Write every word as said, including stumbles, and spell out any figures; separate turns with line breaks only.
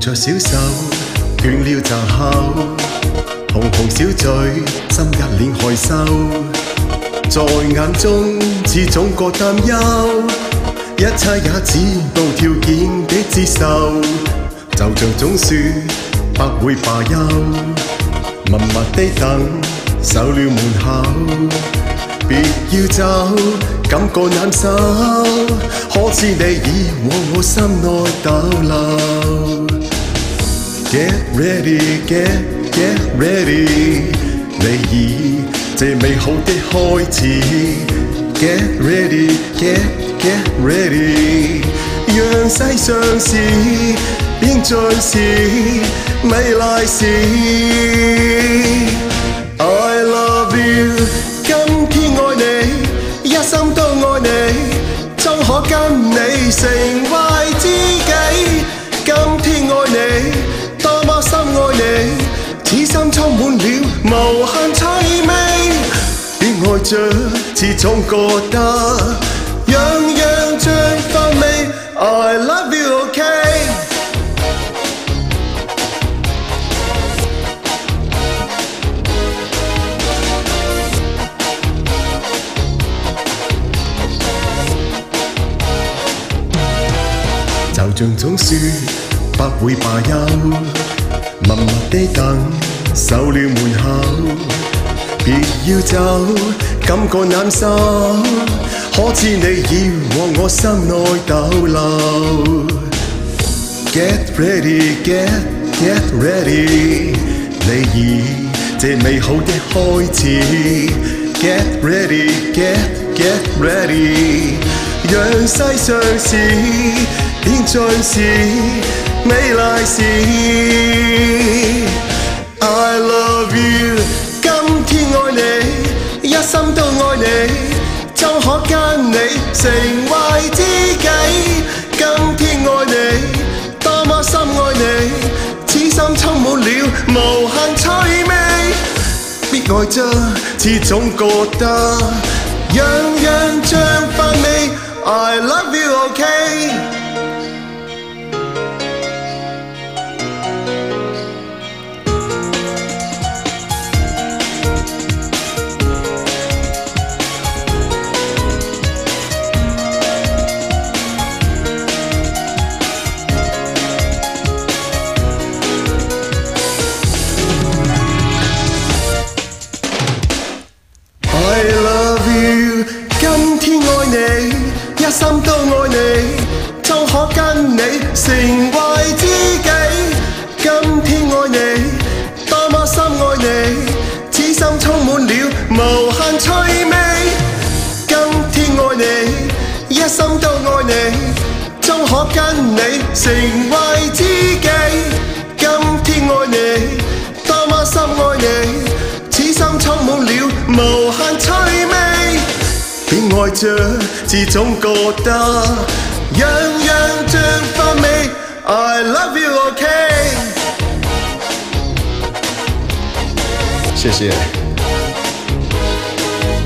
着小手，倦了就口，紅紅小嘴，心一臉害羞，在眼中始終覺擔憂，一切也只無條件地接受，就像總說不會罷休，默默地等，守了門口，別要走，感覺難受，可知你已往我心內逗留。Get ready, get, get ready， 你已這美好的開始。Get ready, get, get ready， 讓世上事變盡是美麗事。I love you， 今天愛你，一心都愛你，終可跟你成為知己。今天愛你，多麼深愛你，此心充滿了無限趣味。別愛着，始終覺得樣樣像飯味。I love you, okay。就像總說不會罷休，默默地等，守了門口，別要走，感覺難受，可知你已往我心內逗留。Get ready, get, get ready， 你已這美好的開始。Get ready, get, get ready， 讓世上事變盡是美麗事。I love you， 今天愛你，一心都愛你，終可跟你成為知己。今天愛你，多麼深愛你，此心充滿了無限趣味。別愛着，始終覺得樣樣像飯味。I love you, okay。今天愛你，一心都愛你，終可跟你成為知己。今天愛你，多麼深愛你，此心充滿了無限趣味。今天愛你，一心都愛你，終可跟你成為知己。今天愛你，多麼深愛你，此心充滿了無限趣味。別愛着，始終覺得樣樣像飯味。I love you, okay。謝謝。